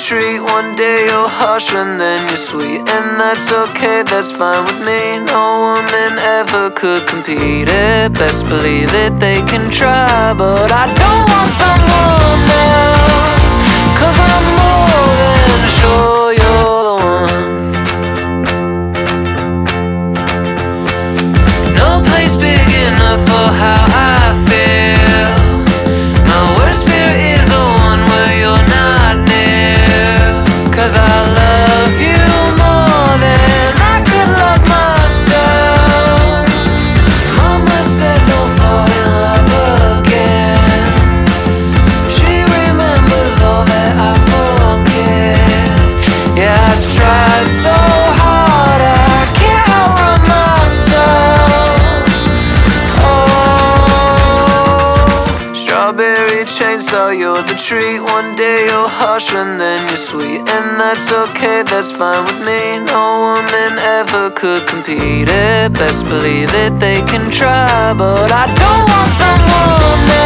treat. One day you're harsh and then you're sweet, and that's okay, that's fine with me. No woman ever could compete it. Best believe it, they can try, but I don't want someone else, 'cause I'm more than sure you're the one. No place big enough for how I feel. My worst fear is the one where you're not near, 'cause I love you more than I could love myself. Mama said don't fall in love again. She remembers all that I forget. Yeah, I tried so hard, I can't outrun myself. Strawberry chainsaw, you're the treat. One day you're harsh and then you're sweet, and that's okay, that's fine with me. No woman ever could compete it. Best believe it, they can try, but I don't want someone